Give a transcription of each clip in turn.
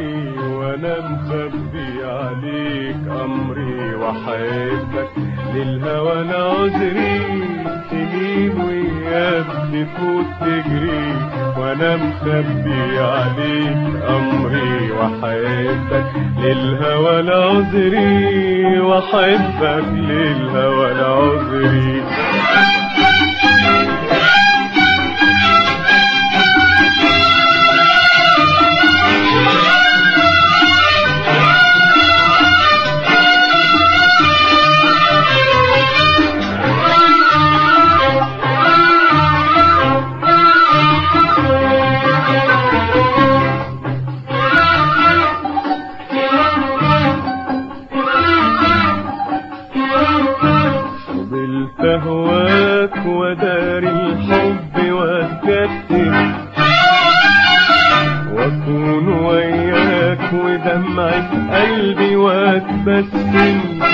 وانا مخبي عليك امري واحبك للهوى انا عذري. سنين وايام تفوت تجري وانا مخبي عليك امري واحبك للهوى انا عذري واحبك للهوى انا عذري. أهواك ودار الحب واتكتم واكون وياك ودمعة قلبي واتبسم.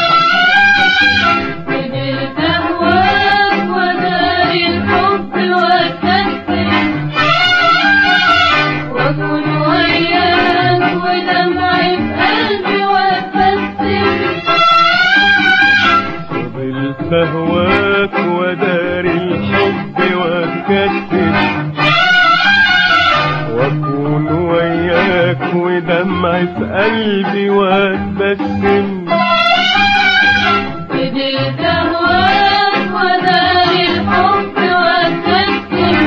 فضلت أهواك ودار الحب واتكتم واكون وياك ودمعة قلبي واتبسم. فضلت أهواك ودار الحب واتكتم واكون وياك ودمعة قلبي واتبسم. فضلت أهواك ودار الحب واتكتم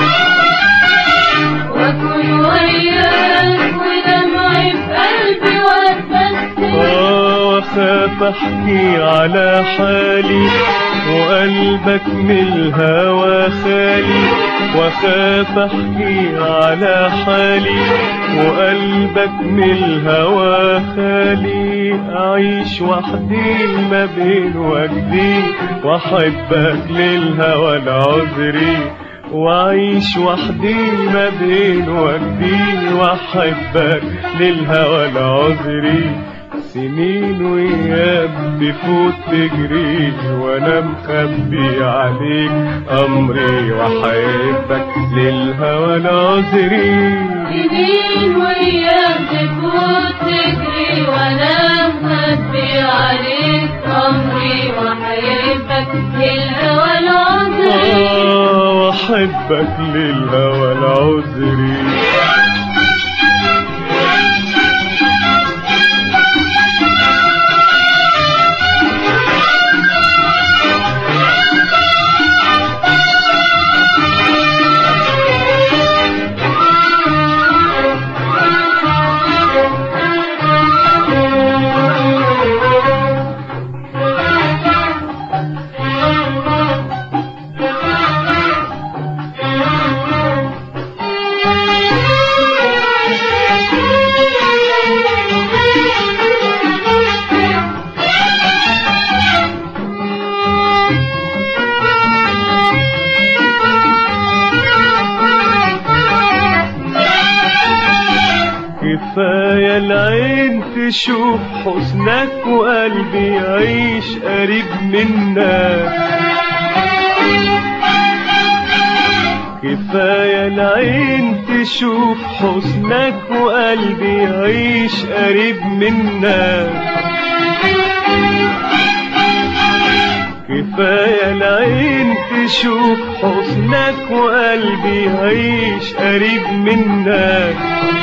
واكون وياك ودمعة قلبي واتبسم. وخاف احكي على حالي وقلبك من الهوى خالي. وخاف احكي على حالي وقلبك من الهوى خالي. اعيش وحدي ما بين وجدي واحبك للهوى العذري. واعيش وحدي ما بين وجدي واحبك للهوى العذري. سنين وايام تفوت تجري وانا مخبي عليك امري واحبك للهوى العذري. سنين وايام تفوت تجري وانا مخبي عليك امري واحبك للهوى العذري. واحبك للهوى العذري. كفاية العين تشوف حسنك وقلبي يعيش قريب منك. كفاية العين تشوف حسنك وقلبي يعيش قريب منك. كفاية العين تشوف حسنك وقلبي يعيش قريب منك.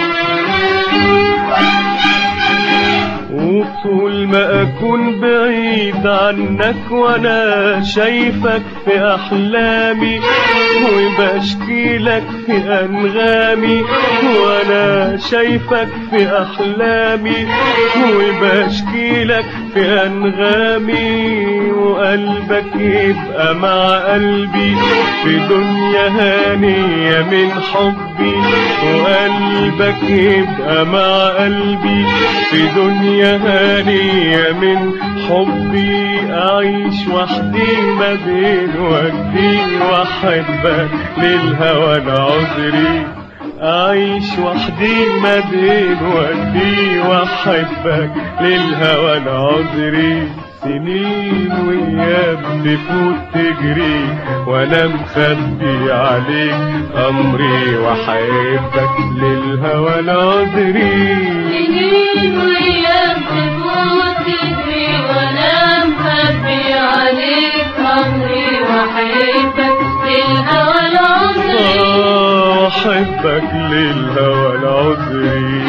وطول ما اكون بعيد عنك وانا شايفك في احلامي وبشكي لك في انغامي. وانا شايفك في احلامي وبشكي لك في انغامي. وقلبك يبقى مع قلبي في دنيا هانية من حبي. وقلبك يبقى مع قلبي في دنيا هانية من حبي. أعيش وحدي ما بين وجدي واحبك للهوى العذري. أعيش وحدي ما بين وجدي واحبك للهوى العذري. سنين وأيام تفوت تجري وأنا مخبي عليك أمري وحبك للهوى العذري. سنين وأيام تفوت تجري وأنا مخبي عليك أمري وحبك للهوى العذري. وحبك للهوى العذري.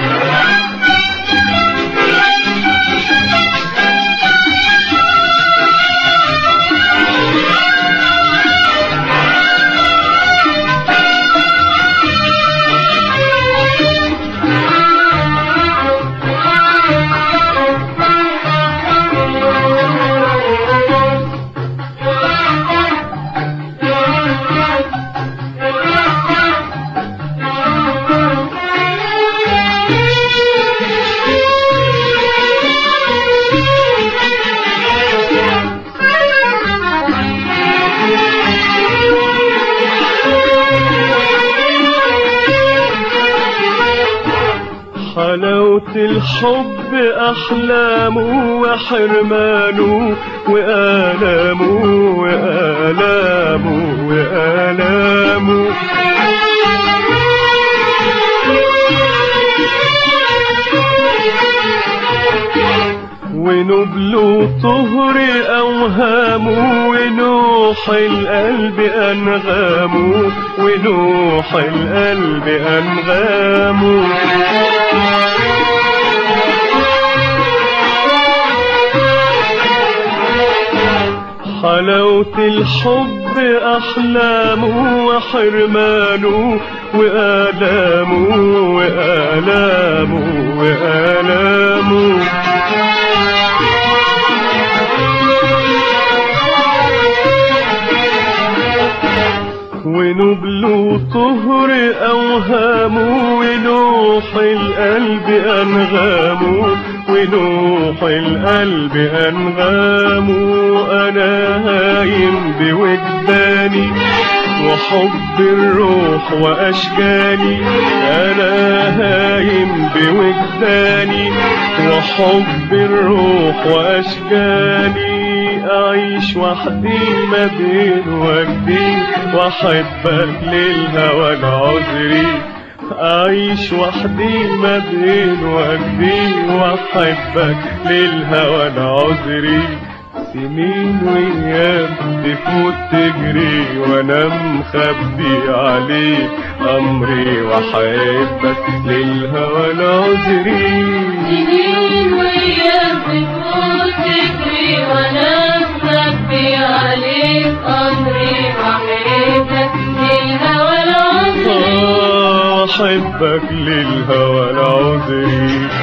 حلاوة الحب أحلامه وحرمانه وآلامه وآلامه وآلامه. ونبل طهر أوهامه ونوح القلب أنغامه ونوح القلب أنغامه. حلاوة الحب أحلامه وحرمانه وآلامه وآلامه وآلامه. ونبل طهر أوهامه ونوح القلب أنغامه ونوح القلب أنغامه. أنا هايم بوجداني وحب الروح وأشجاني. أنا هايم بوجداني وحب الروح وأشجاني. أعيش وحدي ما بين وجدي وأحبك للهوى العذري. أعيش وحدي ما بين وجدي وأحبك للهوى العذري. سنين وأيام تفوت تجري وأنا مخبي عليك أمري وأحبك للهوى العذري. سنين وأيام تفوت تجري وأنا مخبي عليك أمري وأحبك للهوى العذري. أحبك للهوى العذري.